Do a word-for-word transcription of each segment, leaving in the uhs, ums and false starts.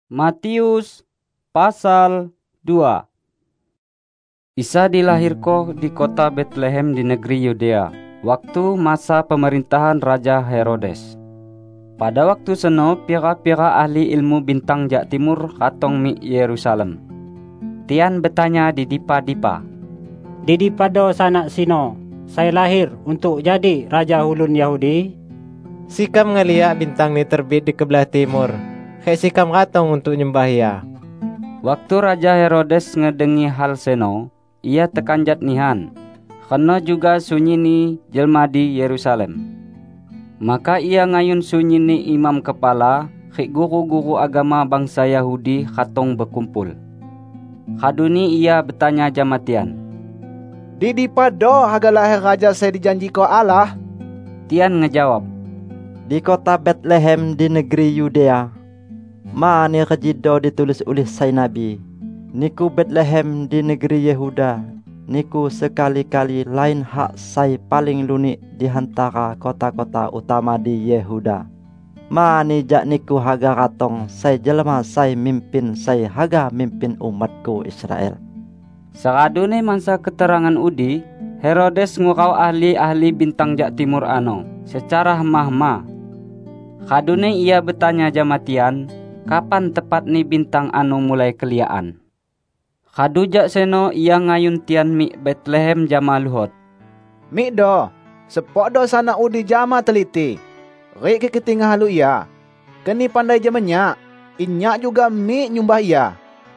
Matius pasal dua. Isa dilahirko di kota Bethlehem di negeri Yudea, waktu masa pemerintahan Raja Herodes. Pada waktu seno, pira-pira ahli ilmu bintang jak timur katong mi Yerusalem. Tian bertanya di dipa-dipa, Di dipa do sanak sino, saya lahir untuk jadi Raja Ulun Yahudi? Sikam ngeliat bintang ni terbit di kebelah timur. Kayak sikam katong untuk nyembah ia. Waktu Raja Herodes ngedengi hal seno, ia tekanjat nihan, kena juga sunyi ni jelma di Yerusalem. Maka ia ngayun sunyi ni imam kepala, khik guru-guru agama bangsa Yahudi katong berkumpul. Kaduni ia bertanya jamatian, Di dipa do haga lahir raja saya dijanji ko Allah? Tian ngejawab, Di kota Bethlehem di negeri Yudea. Ma ni kejido ditulis oleh sai Nabi. Niku Bethlehem di negeri Yehuda. Niku sekali-kali lain hak sai paling lunik di antara kota-kota utama di Yehuda. Ma ni jak niku haga ratong sai jelema sai mimpin sai haga mimpin umatku Israel. Sakadune mangsa keterangan udi, Herodes ngurau ahli-ahli bintang jak timur ano, secara mah-mah. Kadune ia bertanya jamatian, kapan tepat ni bintang anu mulai keliaan. Kadu jak seno ia ngayun tian mi Bethlehem jama luhot. Mi do, sepok do sana udi jama teliti. Rik ke ketingah halu ia. Keni pandai jamanya, inyak juga mi nyumbah ia.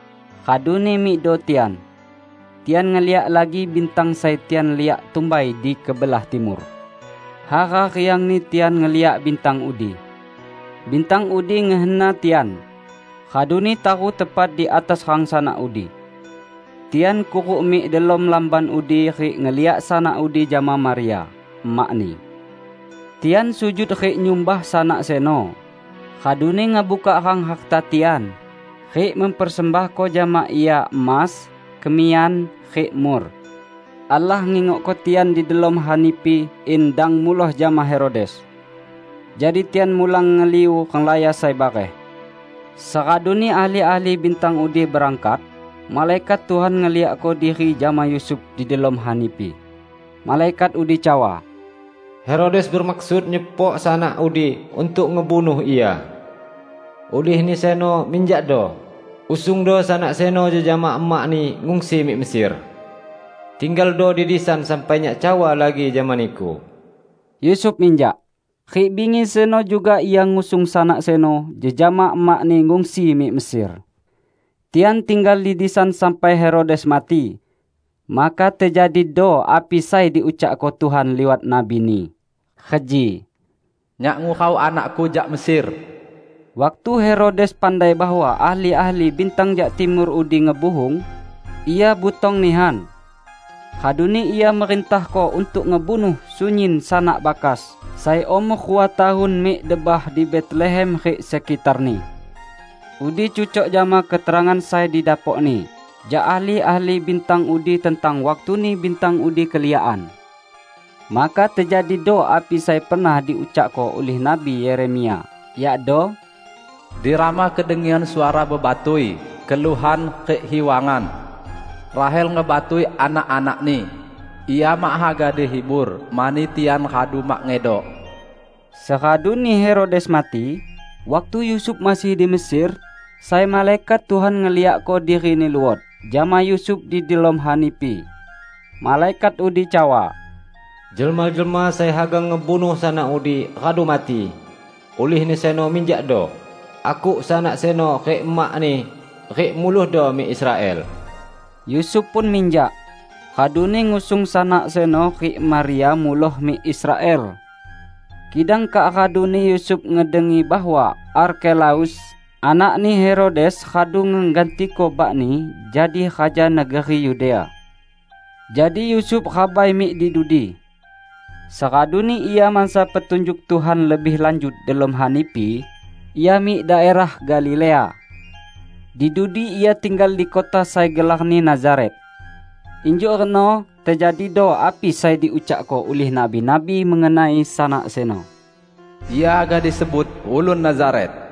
Kadune mi do tian. Tian ngeliak lagi bintang sai tian liak tumbai di kebelah timur. Hara yang ni tian ngeliak bintang udi. Bintang udi ngehena tian. Kaduni tahu tepat di atas hang sana udi. Tian kuruk mi dalam lamban udi rik ngeliak sana udi jama Maria, emak ni. Tian sujud rik nyumbah sana seno. Kaduni ngabuka hang hakta tian. Rik mempersembah ko jama ia emas, kemian, rik mur. Allah ngingok ko tian di dalam hanipi indang muloh jama Herodes. Jadi tian mulang ngeliu kang laya sai bakeh. Sakaduni ahli-ahli bintang udi berangkat, malaikat Tuhan ngeliak ko diri jama Yusuf di dalam hanipi. Malaikat udi cawa, Herodes bermaksud nyepok sanak udi untuk ngebunuh ia. Ulih ni seno minjak do. Usung do sanak seno je jama emak ni ngungsi mi Mesir. Tinggal do di disan sampai nyak cawa lagi zaman iku. Yusuf minjak. Khik bingi seno juga ia ngusung sanak seno jejama emak ni ngungsi mi Mesir. Tian tinggal di disan sampai Herodes mati. Maka terjadi do api sai diucap ko Tuhan liwat nabi ni. Keji. Nyak ngukau anakku jak Mesir. Waktu Herodes pandai bahwa ahli-ahli bintang jak timur udi ngebuhung, ia butong nihan. Kaduni ia merintah ko untuk ngebunuh sunyin sanak bakas. Sai omok dua tahun mi debah di Bethlehem khik sekitar ni. Udi cucok jama keterangan saya di dapok ni. Ja ahli-ahli bintang udi tentang waktu ni bintang udi keliaan. Maka terjadi do api saya pernah diucap ko oleh Nabi Yeremia. Ya do, Dirama kedengian suara bebatui, keluhan kehiwangan. Rahel ngebatui anak-anak ni. Ia mak haga dihibur, mani tian kadu mak ngedok. Sekaduni Herodes mati, waktu Yusuf masih di Mesir, saya malaikat Tuhan ngeliak ko diri ni luot, jama Yusuf di dalam hanipi. Malaikat udi cawa, Jelma-jelma saya haga ngebunuh sanak udi kadu mati. Ulih ni seno minjak do. Aku sanak seno kek emak ni, kek muluh do mi Israel. Yusuf pun minjak. Kaduni ngusung sanak seno ki Maria muloh mi Israel. Kidang ka kaduni Yusuf ngedengi bahwa Arkelaus, anak ni Herodes kadu ngganti ko bak ni jadi raja negeri Yudea. Jadi Yusuf khabai mi di dudi. Sakaduni ia mangsa petunjuk Tuhan lebih lanjut dalam hanipi, ia mi daerah Galilea. Di dudi ia tinggal di kota sai gelar ni Nazaret. Injuk reno terjadi do api sai diucap ko oleh nabi-nabi mengenai sanak seno. Ia agak disebut Ulun Nazaret.